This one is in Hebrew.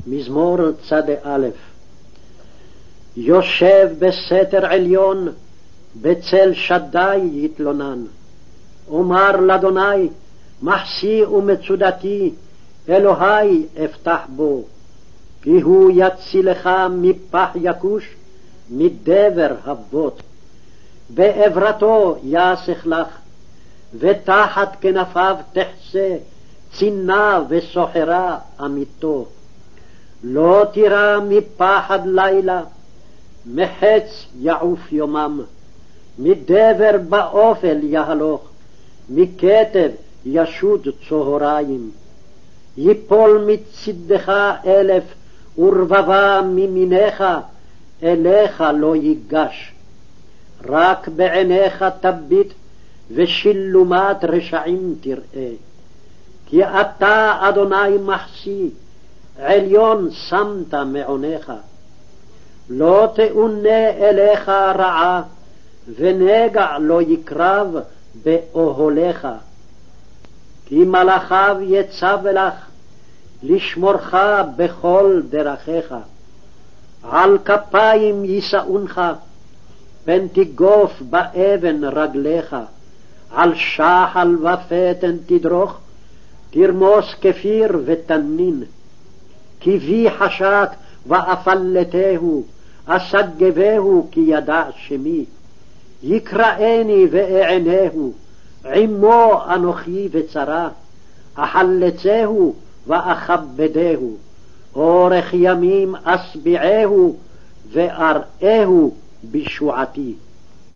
מזמור צ"א. יושב בסתר עליון, בצל שדי יתלונן. אומר לאדוני, מחסי ומצודתי, אלוהי אפתח בו. כי הוא יצילך מפח יכוש, מדבר הבוט. בעברתו יסך לך, ותחת כנפיו תחסה, צינה וסוחרה אמיתו. לא תירא מפחד לילה, מחץ יעוף יומם, מדבר באופל יהלוך, מכתב ישוד צהריים. יפול מצדך 1000 ורבבה מימיניך, אליך לא ייגש. רק בעיניך תביט ושילומת רשעים תראה. כי אתה אדוני מחסי, עליון שמת מעונך. לא תאונה אליך רעה, ונגע לא יקרב באוהליך. כי מלאכיו יצב לך, לשמורך בכל דרכיך. על כפיים יישאונך, פן תגוף באבן רגליך. על שחל ופתן תדרוך, תרמוס כפיר ותנין. כי בי חשק ואפלתהו, אסגבהו כי ידע שמי. יקראני ואענהו, עמו אנוכי וצרה. אחלצהו ואכבדהו, אורך ימים אשביעהו, ואראהו בשועתי.